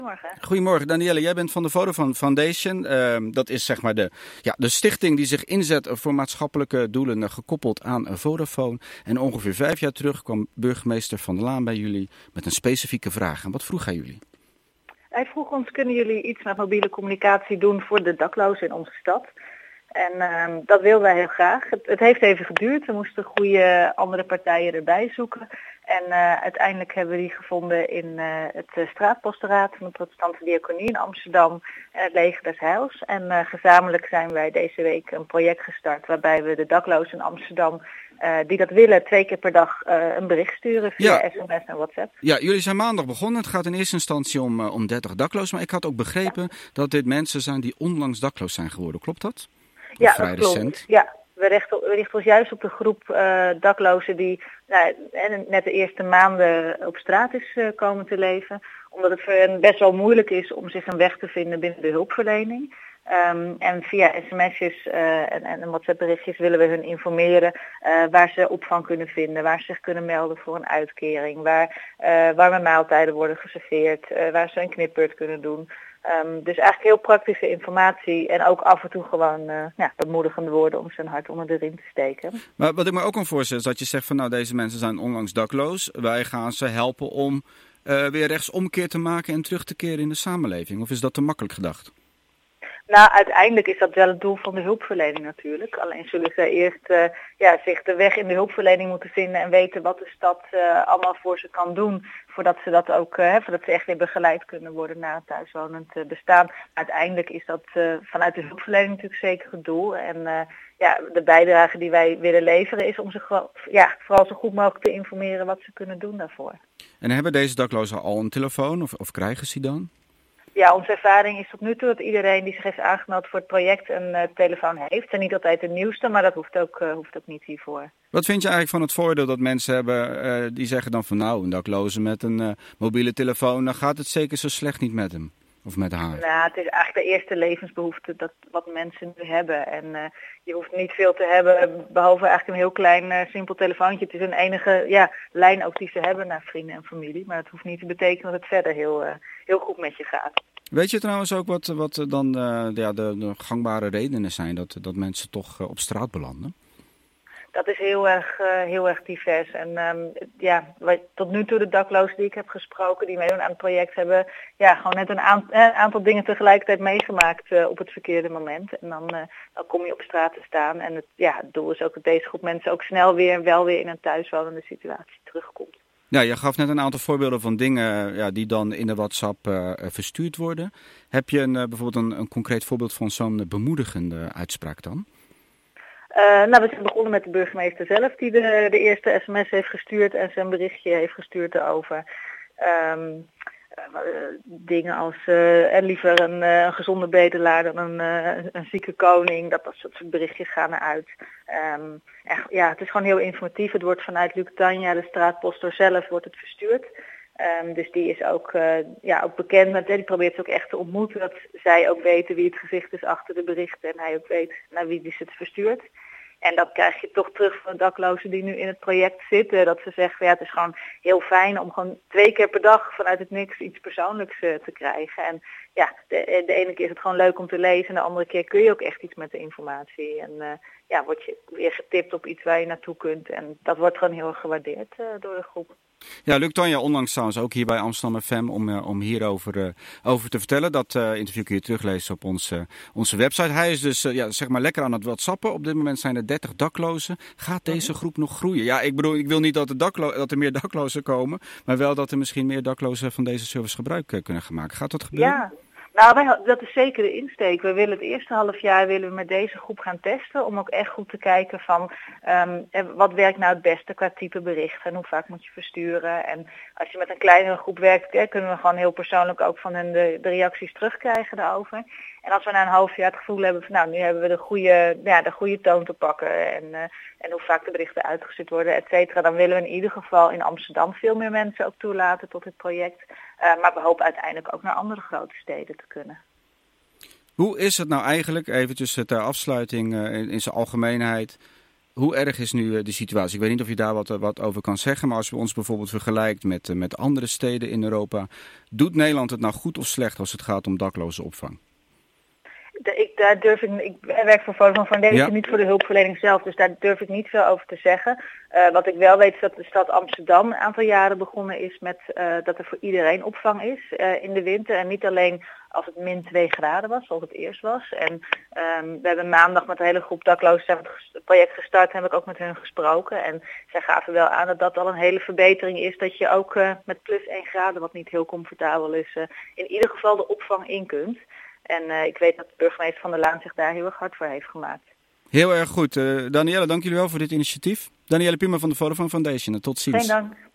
Goedemorgen. Goedemorgen, Danielle. Jij bent van de Vodafone Foundation. Dat is zeg maar de stichting die zich inzet voor maatschappelijke doelen gekoppeld aan Vodafone. En ongeveer 5 jaar terug kwam burgemeester Van der Laan bij jullie met een specifieke vraag. En wat vroeg hij jullie? Hij vroeg ons, kunnen jullie iets met mobiele communicatie doen voor de daklozen in onze stad? En dat wilden wij heel graag. Het heeft even geduurd. We moesten goede andere partijen erbij zoeken. En uiteindelijk hebben we die gevonden in het straatpostenraad van de Protestantse Diaconie in Amsterdam en het Leger des Heils. En gezamenlijk zijn wij deze week een project gestart waarbij we de daklozen in Amsterdam die dat willen 2 keer per dag een bericht sturen via sms en WhatsApp. Ja, jullie zijn maandag begonnen. Het gaat in eerste instantie om 30 daklozen. Maar ik had ook begrepen dat dit mensen zijn die onlangs dakloos zijn geworden. Klopt dat? Ja, dat klopt. Recent. Ja, we richten ons juist op de groep daklozen die net de eerste maanden op straat is komen te leven. Omdat het voor hen best wel moeilijk is om zich een weg te vinden binnen de hulpverlening. En via sms'jes en WhatsApp-berichtjes willen we hun informeren waar ze opvang kunnen vinden, waar ze zich kunnen melden voor een uitkering, waar warme maaltijden worden geserveerd, waar ze een knipbeurt kunnen doen. Dus eigenlijk heel praktische informatie en ook af en toe gewoon bemoedigende woorden om zijn hart onder de riem te steken. Maar wat ik me ook kan voorstellen is dat je zegt van deze mensen zijn onlangs dakloos. Wij gaan ze helpen om weer rechtsomkeer te maken en terug te keren in de samenleving. Of is dat te makkelijk gedacht? Nou, uiteindelijk is dat wel het doel van de hulpverlening natuurlijk. Alleen zullen ze eerst zich de weg in de hulpverlening moeten vinden en weten wat de stad allemaal voor ze kan doen. Voordat ze dat ook, voordat ze echt weer begeleid kunnen worden naar het thuiswonend bestaan. Uiteindelijk is dat vanuit de hulpverlening natuurlijk zeker het doel. En de bijdrage die wij willen leveren is om ze vooral zo goed mogelijk te informeren wat ze kunnen doen daarvoor. En hebben deze daklozen al een telefoon of krijgen ze die dan? Ja, onze ervaring is tot nu toe dat iedereen die zich heeft aangemeld voor het project een telefoon heeft. En niet altijd de nieuwste, maar dat hoeft ook niet hiervoor. Wat vind je eigenlijk van het voordeel dat mensen hebben die zeggen dan van een dakloze met een mobiele telefoon, dan gaat het zeker zo slecht niet met hem of met haar? Nou, het is eigenlijk de eerste levensbehoefte wat mensen nu hebben. En je hoeft niet veel te hebben, behalve eigenlijk een heel klein simpel telefoontje. Het is een enige lijn ook die ze hebben naar vrienden en familie. Maar het hoeft niet te betekenen dat het verder heel goed met je gaat. Weet je trouwens ook wat dan de gangbare redenen zijn dat mensen toch op straat belanden? Dat is heel erg divers. En tot nu toe de daklozen die ik heb gesproken, die meedoen aan het project, hebben gewoon net een aantal dingen tegelijkertijd meegemaakt op het verkeerde moment. En dan kom je op straat te staan. En het doel is ook dat deze groep mensen ook snel wel weer in een thuiswonende situatie terugkomt. Ja, je gaf net een aantal voorbeelden van dingen die dan in de WhatsApp verstuurd worden. Heb je bijvoorbeeld een concreet voorbeeld van zo'n bemoedigende uitspraak dan? We zijn begonnen met de burgemeester zelf die de eerste sms heeft gestuurd en zijn berichtje heeft gestuurd erover. Dingen als liever een gezonde bedelaar dan een zieke koning, dat soort berichtjes gaan eruit. Het is gewoon heel informatief. Het wordt vanuit Luc Tanja, de straatposter zelf, wordt het verstuurd. Dus die is ook bekend met, die probeert ze ook echt te ontmoeten, dat zij ook weten wie het gezicht is achter de berichten en hij ook weet naar wie die het verstuurt. En dat krijg je toch terug van de daklozen die nu in het project zitten, dat ze zeggen, het is gewoon heel fijn om gewoon 2 keer per dag vanuit het niks iets persoonlijks te krijgen. En de ene keer is het gewoon leuk om te lezen en de andere keer kun je ook echt iets met de informatie. En word je weer getipt op iets waar je naartoe kunt en dat wordt gewoon heel erg gewaardeerd door de groep. Ja, Luc Tanja, onlangs trouwens ook hier bij Amsterdam FM om hierover over te vertellen. Dat interview kun je teruglezen op onze website. Hij is dus lekker aan het WhatsAppen. Op dit moment zijn er 30 daklozen. Gaat deze groep nog groeien? Ja, ik bedoel, ik wil niet dat er meer daklozen komen, maar wel dat er misschien meer daklozen van deze service gebruik kunnen maken. Gaat dat gebeuren? Ja. Nou, dat is zeker de insteek. We willen het eerste halfjaar met deze groep gaan testen om ook echt goed te kijken van wat werkt nou het beste qua type bericht en hoe vaak moet je versturen. En als je met een kleinere groep werkt, kunnen we gewoon heel persoonlijk ook van hen de reacties terugkrijgen daarover. En als we na een half jaar het gevoel hebben van nu hebben we de goede toon te pakken en hoe vaak de berichten uitgestuurd worden, et cetera, dan willen we in ieder geval in Amsterdam veel meer mensen ook toelaten tot het project. Maar we hopen uiteindelijk ook naar andere grote steden te kunnen. Hoe is het nou eigenlijk, eventjes ter afsluiting in zijn algemeenheid, Hoe erg is nu de situatie? Ik weet niet of je daar wat over kan zeggen, maar als we ons bijvoorbeeld vergelijkt met andere steden in Europa, doet Nederland het nou goed of slecht als het gaat om daklozenopvang? Ik werk voor Vodafone Foundation, niet voor de hulpverlening zelf, dus daar durf ik niet veel over te zeggen. Wat ik wel weet is dat de stad Amsterdam een aantal jaren begonnen is met dat er voor iedereen opvang is in de winter. En niet alleen als het -2 graden was, zoals het eerst was. En we hebben maandag met een hele groep daklozen het project gestart en heb ik ook met hun gesproken. En zij gaven wel aan dat dat al een hele verbetering is, dat je ook met +1 graden, wat niet heel comfortabel is, in ieder geval de opvang in kunt. En ik weet dat de burgemeester Van der Laan zich daar heel erg hard voor heeft gemaakt. Heel erg goed. Danielle, dank jullie wel voor dit initiatief. Danielle Puma van de Vodafone Foundation. Tot ziens. Geen dank.